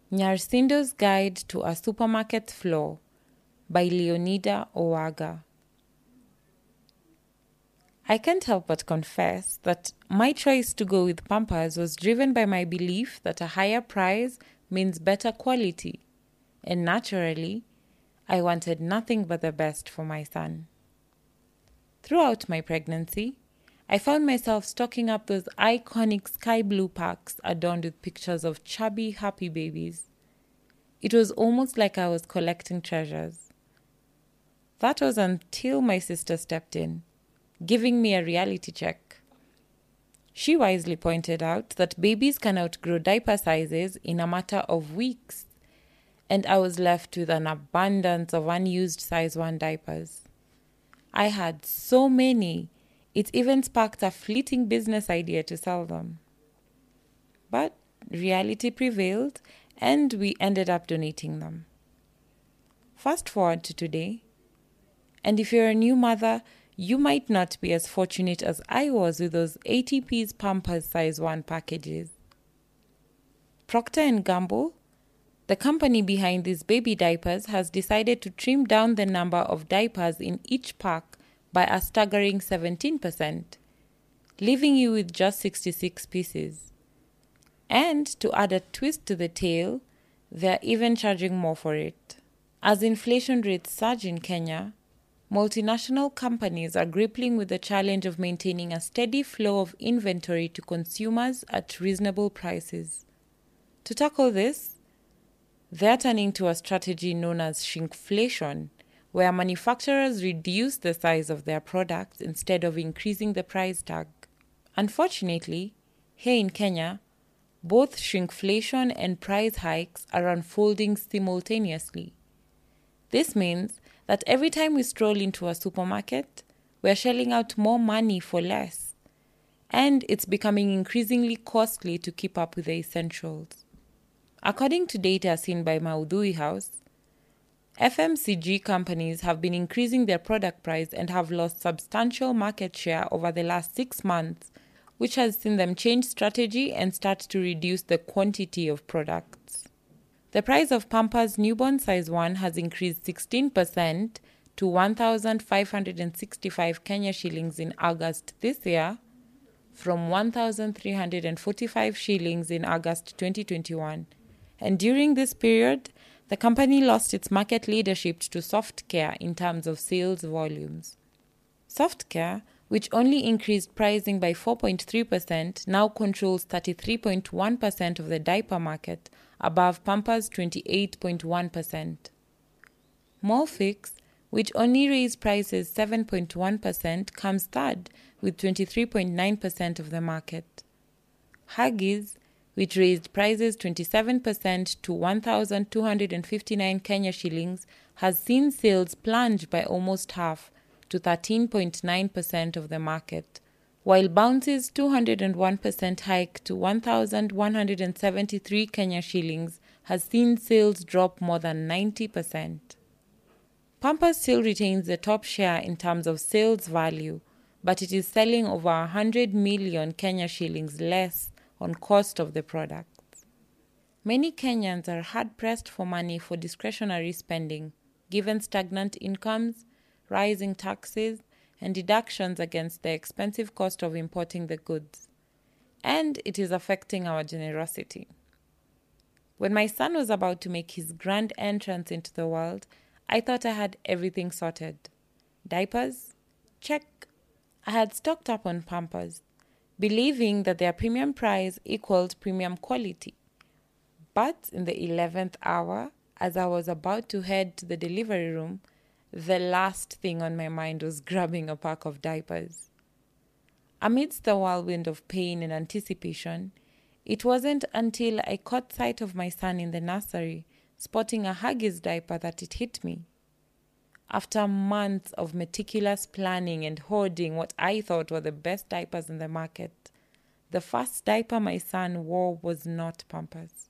Nyarsindo's Guide to a Supermarket Floor by Leonida Owaga. I can't help but confess that my choice to go with Pampers was driven by my belief that a higher price means better quality, and naturally, I wanted nothing but the best for my son. Throughout my pregnancy, I found myself stocking up those iconic sky blue packs adorned with pictures of chubby, happy babies. It was almost like I was collecting treasures. That was until my sister stepped in, giving me a reality check. She wisely pointed out that babies can outgrow diaper sizes in a matter of weeks, and I was left with an abundance of unused size 1 diapers. I had so many, it even sparked a fleeting business idea to sell them. But reality prevailed, and we ended up donating them. Fast forward to today, and if you're a new mother, you might not be as fortunate as I was with those 80 Pampers size 1 packages. Procter & Gamble, the company behind these baby diapers, has decided to trim down the number of diapers in each pack by a staggering 17%, leaving you with just 66 pieces. And to add a twist to the tale, they're even charging more for it. As inflation rates surge in Kenya, multinational companies are grappling with the challenge of maintaining a steady flow of inventory to consumers at reasonable prices. To tackle this, they're turning to a strategy known as shrinkflation, where manufacturers reduce the size of their products instead of increasing the price tag. Unfortunately, here in Kenya, both shrinkflation and price hikes are unfolding simultaneously. This means that every time we stroll into a supermarket, we're shelling out more money for less, and it's becoming increasingly costly to keep up with the essentials. According to data seen by Maudhui House, FMCG companies have been increasing their product price and have lost substantial market share over the last 6 months, which has seen them change strategy and start to reduce the quantity of products. The price of Pampers newborn size 1 has increased 16% to 1,565 Kenya shillings in August this year, from 1,345 shillings in August 2021. And during this period, the company lost its market leadership to Softcare in terms of sales volumes. Softcare, which only increased pricing by 4.3%, now controls 33.1% of the diaper market, above Pampers' 28.1%. Molfix, which only raised prices 7.1%, comes third with 23.9% of the market. Huggies, which raised prices 27% to 1,259 Kenya shillings, has seen sales plunge by almost half to 13.9% of the market, while Bounce's 201% hike to 1,173 Kenya shillings has seen sales drop more than 90%. Pampers still retains the top share in terms of sales value, but it is selling over 100 million Kenya shillings less on cost of the products. Many Kenyans are hard-pressed for money for discretionary spending, given stagnant incomes, rising taxes, and deductions against the expensive cost of importing the goods. And it is affecting our generosity. When my son was about to make his grand entrance into the world, I thought I had everything sorted. Diapers? Check. I had stocked up on Pampers, believing that their premium price equaled premium quality. But in the 11th hour, as I was about to head to the delivery room, the last thing on my mind was grabbing a pack of diapers. Amidst the whirlwind of pain and anticipation, it wasn't until I caught sight of my son in the nursery, sporting a Huggies diaper, that it hit me. After months of meticulous planning and hoarding what I thought were the best diapers in the market, the first diaper my son wore was not Pampers.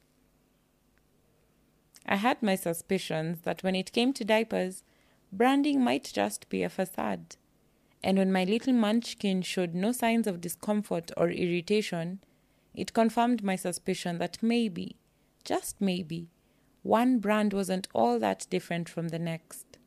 I had my suspicions that when it came to diapers, branding might just be a facade. And when my little munchkin showed no signs of discomfort or irritation, it confirmed my suspicion that maybe, just maybe, one brand wasn't all that different from the next.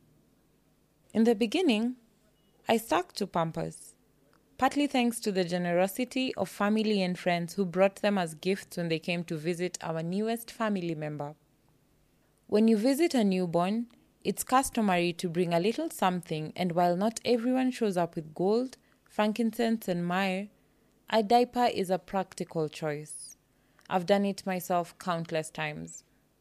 In the beginning, I stuck to Pampers, partly thanks to the generosity of family and friends who brought them as gifts when they came to visit our newest family member. When you visit a newborn, it's customary to bring a little something, and while not everyone shows up with gold, frankincense, and myrrh, a diaper is a practical choice. I've done it myself countless times.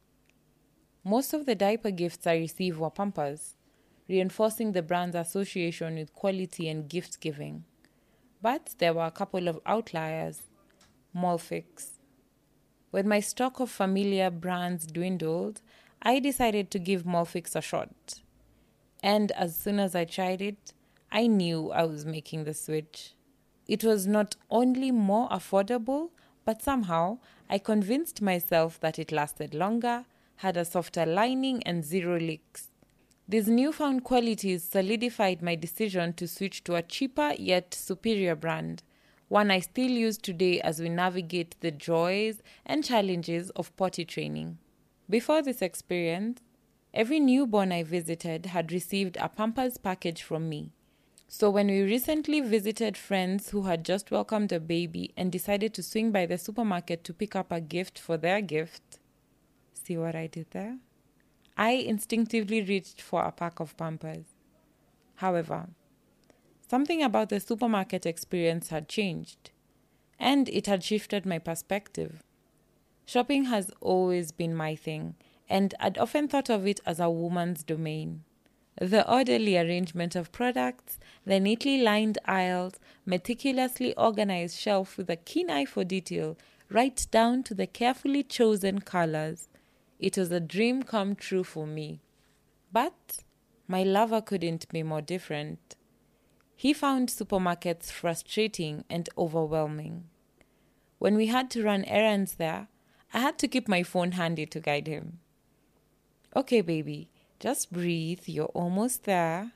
Most of the diaper gifts I received were Pampers, reinforcing the brand's association with quality and gift giving. But there were a couple of outliers. Molfix. When my stock of familiar brands dwindled, I decided to give Molfix a shot. And as soon as I tried it, I knew I was making the switch. It was not only more affordable, but somehow I convinced myself that it lasted longer, had a softer lining, and zero leaks. These newfound qualities solidified my decision to switch to a cheaper yet superior brand, one I still use today as we navigate the joys and challenges of potty training. Before this experience, every newborn I visited had received a Pampers package from me. So when we recently visited friends who had just welcomed a baby and decided to swing by the supermarket to pick up a gift for their gift, see what I did there? I instinctively reached for a pack of Pampers. However, something about the supermarket experience had changed, and it had shifted my perspective. Shopping has always been my thing, and I'd often thought of it as a woman's domain. The orderly arrangement of products, the neatly lined aisles, meticulously organized shelf with a keen eye for detail, right down to the carefully chosen colors. It was a dream come true for me. But my lover couldn't be more different. He found supermarkets frustrating and overwhelming. When we had to run errands there, I had to keep my phone handy to guide him. Okay, baby, just breathe, you're almost there.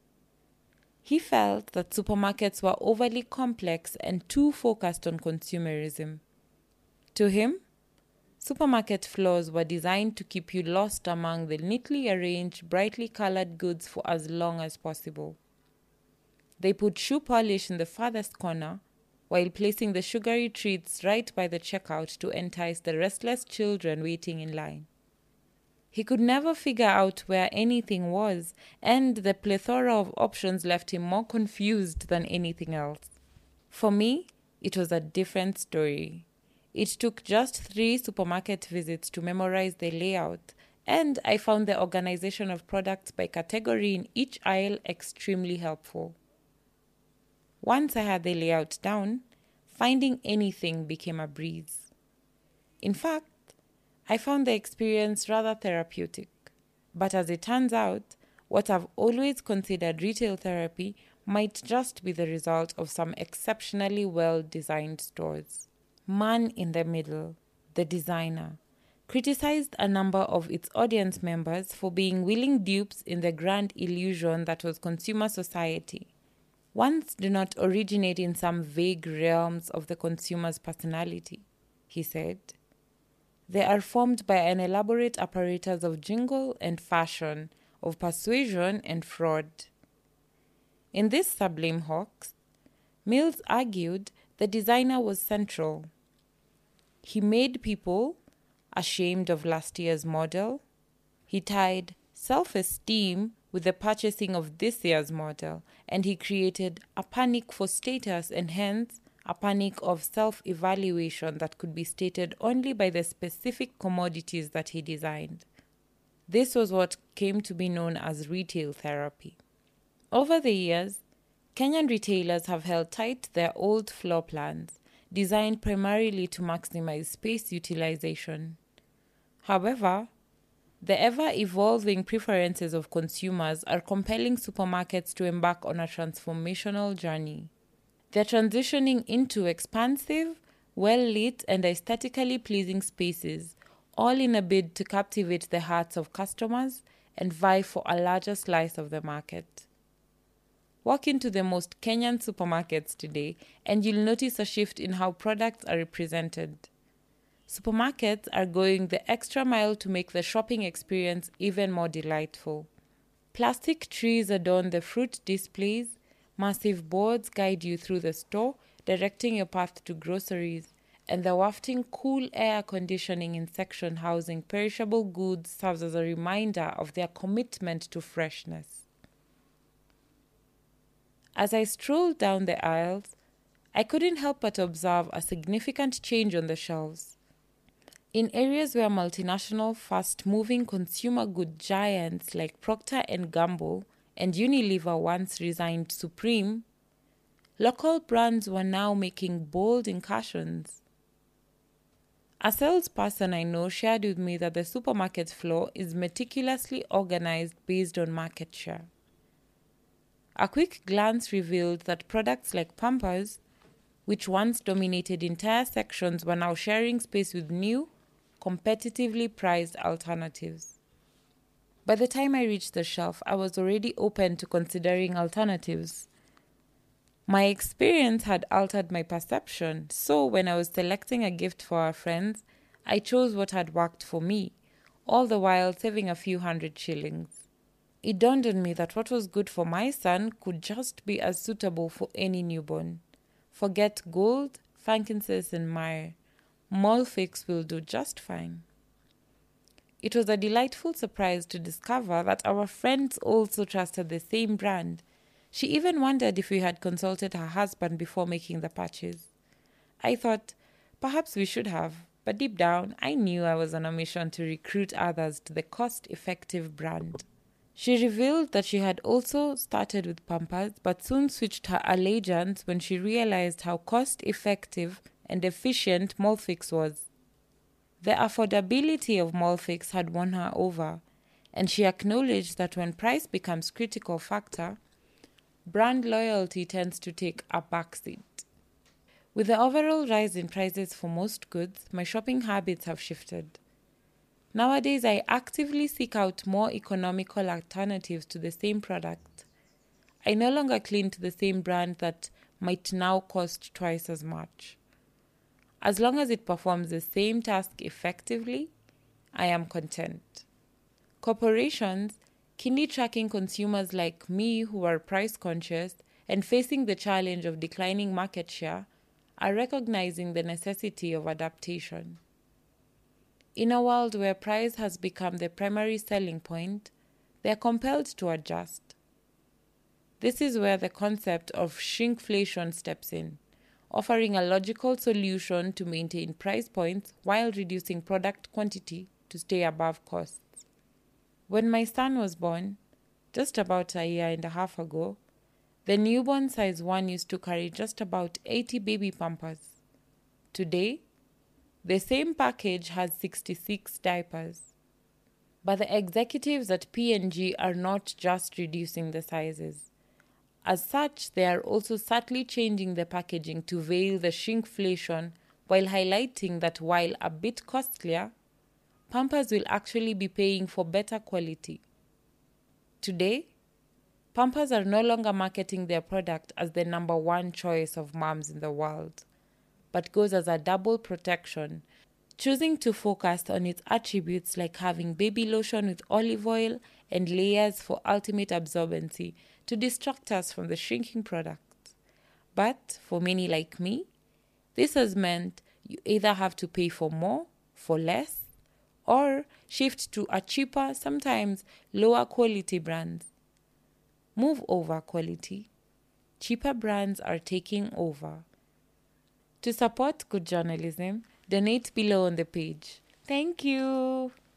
He felt that supermarkets were overly complex and too focused on consumerism. To him, supermarket floors were designed to keep you lost among the neatly arranged, brightly colored goods for as long as possible. They put shoe polish in the farthest corner, while placing the sugary treats right by the checkout to entice the restless children waiting in line. He could never figure out where anything was, and the plethora of options left him more confused than anything else. For me, it was a different story. It took just 3 supermarket visits to memorize the layout, and I found the organization of products by category in each aisle extremely helpful. Once I had the layout down, finding anything became a breeze. In fact, I found the experience rather therapeutic. But as it turns out, what I've always considered retail therapy might just be the result of some exceptionally well-designed stores. Man in the Middle, the designer, criticized a number of its audience members for being willing dupes in the grand illusion that was consumer society. Wants do not originate in some vague realms of the consumer's personality, he said. They are formed by an elaborate apparatus of jingle and fashion, of persuasion and fraud. In this sublime hoax, Mills argued the designer was central. He made people ashamed of last year's model. He tied self-esteem with the purchasing of this year's model, and he created a panic for status and hence a panic of self-evaluation that could be stated only by the specific commodities that he designed. This was what came to be known as retail therapy. Over the years, Kenyan retailers have held tight their old floor plans, designed primarily to maximize space utilization. However, the ever-evolving preferences of consumers are compelling supermarkets to embark on a transformational journey. They're transitioning into expansive, well-lit, and aesthetically pleasing spaces, all in a bid to captivate the hearts of customers and vie for a larger slice of the market. Walk into the most Kenyan supermarkets today, and you'll notice a shift in how products are represented. Supermarkets are going the extra mile to make the shopping experience even more delightful. Plastic trees adorn the fruit displays, massive boards guide you through the store, directing your path to groceries, and the wafting cool air conditioning in section housing perishable goods serves as a reminder of their commitment to freshness. As I strolled down the aisles, I couldn't help but observe a significant change on the shelves. In areas where multinational, fast-moving consumer good giants like Procter & Gamble and Unilever once reigned supreme, local brands were now making bold incursions. A salesperson I know shared with me that the supermarket floor is meticulously organized based on market share. A quick glance revealed that products like Pampers, which once dominated entire sections, were now sharing space with new, competitively priced alternatives. By the time I reached the shelf, I was already open to considering alternatives. My experience had altered my perception, so when I was selecting a gift for our friends, I chose what had worked for me, all the while saving a few hundred shillings. It dawned on me that what was good for my son could just be as suitable for any newborn. Forget gold, frankincense, and myrrh. Molfix will do just fine. It was a delightful surprise to discover that our friends also trusted the same brand. She even wondered if we had consulted her husband before making the purchase. I thought, perhaps we should have, but deep down, I knew I was on a mission to recruit others to the cost-effective brand. She revealed that she had also started with Pampers, but soon switched her allegiance when she realized how cost-effective and efficient Molfix was. The affordability of Molfix had won her over, and she acknowledged that when price becomes a critical factor, brand loyalty tends to take a backseat. With the overall rise in prices for most goods, my shopping habits have shifted. Nowadays, I actively seek out more economical alternatives to the same product. I no longer cling to the same brand that might now cost twice as much. As long as it performs the same task effectively, I am content. Corporations, keenly tracking consumers like me who are price conscious and facing the challenge of declining market share, are recognizing the necessity of adaptation. In a world where price has become the primary selling point, they are compelled to adjust. This is where the concept of shrinkflation steps in, offering a logical solution to maintain price points while reducing product quantity to stay above costs. When my son was born, just about a year and a half ago, the newborn size 1 used to carry just about 80 baby Pampers. Today, the same package has 66 diapers. But the executives at P&G are not just reducing the sizes. As such, they are also subtly changing the packaging to veil the shrinkflation while highlighting that while a bit costlier, Pampers will actually be paying for better quality. Today, Pampers are no longer marketing their product as the number one choice of moms in the world, but goes as a double protection, choosing to focus on its attributes like having baby lotion with olive oil and layers for ultimate absorbency to distract us from the shrinking product. But for many like me, this has meant you either have to pay for more, for less, or shift to a cheaper, sometimes lower quality brands. Move over quality. Cheaper brands are taking over. To support good journalism, donate below on the page. Thank you.